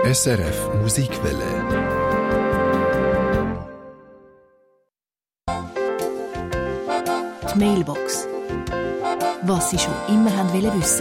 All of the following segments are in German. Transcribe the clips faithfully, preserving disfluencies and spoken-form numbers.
S R F Musikwelle. Die Mailbox. Was Sie schon immer haben wollen wissen.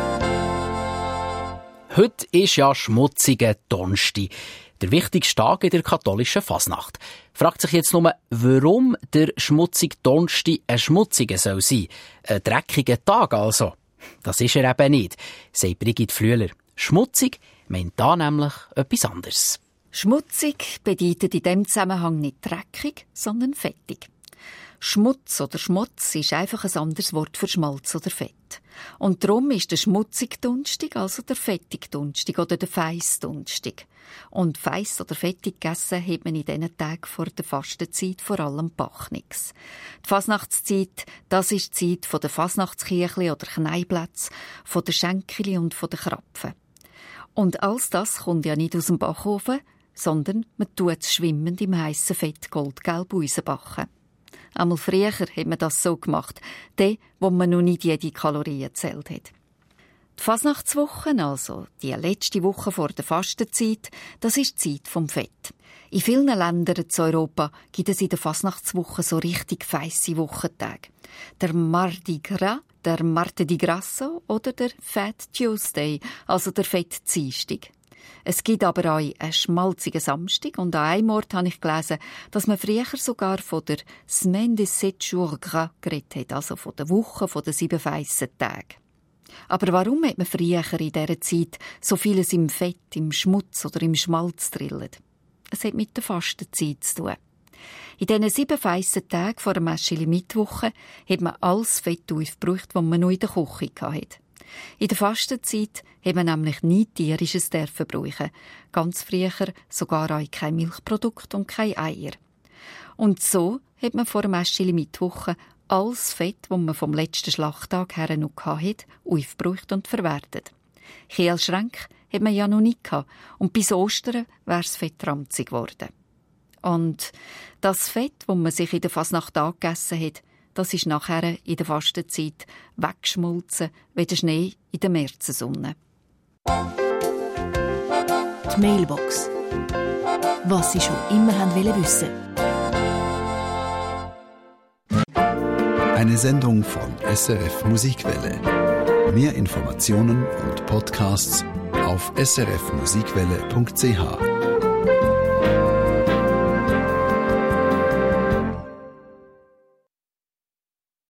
Heute ist ja schmutziger Donnerstag, der wichtigste Tag in der katholischen Fasnacht. Fragt sich jetzt nur, warum der schmutzige Donnerstag ein schmutziger soll sein. Ein dreckiger Tag also. Das ist er eben nicht, sagt Brigitte Flüeler. Schmutzig meint da nämlich etwas anderes. Schmutzig bedeutet in diesem Zusammenhang nicht dreckig, sondern fettig. Schmutz oder Schmutz ist einfach ein anderes Wort für Schmalz oder Fett. Und darum ist der schmutzige Donnerstag also der fettige Donnerstag oder der feisse Donnerstag. Und feiss oder fettig gegessen hat man in diesen Tagen vor der Fastenzeit vor allem Bachnix. Die Fasnachtszeit, das ist die Zeit der Fasnachtskirchli oder Kneiplätze, von der Schenkeli und von der Krapfen. Und alles das kommt ja nicht aus dem Backofen, sondern man tut es schwimmend im heissen Fett goldgelb rausbacken. Einmal früher hat man das so gemacht, dann, wo man noch nicht jede Kalorie gezählt hat. Die Fasnachtswoche, also die letzte Woche vor der Fastenzeit, das ist die Zeit vom Fett. In vielen Ländern in Europa gibt es in der Fasnachtswoche so richtig feisse Wochentage. Der Mardi Gras, der Martedì Grasso oder der Fat Tuesday, also der Fettdienstag. Es gibt aber auch einen schmalzigen Samstag und an einem Ort habe ich gelesen, dass man früher sogar von der Semaine des sept jours gras geredet hat, also von der Woche von den sieben feissen Tagen. Aber warum hat man früher in dieser Zeit so vieles im Fett, im Schmutz oder im Schmalz drillet? Es hat mit der Fastenzeit zu tun. In diesen sieben feissen Tagen vor der Maschili-Mittwoche hat man alles Fett aufgebraucht, das man noch in der Küche hatte. In der Fastenzeit hat man nämlich nichts Tierisches dürfen brauchen. Ganz früher sogar auch kein Milchprodukt und keine Eier. Und so hat man vor dem Maschili-Mittwoche alles Fett, das man vom letzten Schlachttag her noch hatte, aufgebraucht und verwertet. Kühlschränke hat man ja noch nicht gehabt. Und bis Ostern wäre das Fett ranzig geworden. Und das Fett, das man sich in der Fasnacht angegessen hat, das ist nachher in der Fastenzeit weggeschmolzen wie der Schnee in der Märzensonne. Die Mailbox. Was Sie schon immer haben wollen wissen. Eine Sendung von S R F Musikwelle. Mehr Informationen und Podcasts auf s r f musikwelle punkt c h.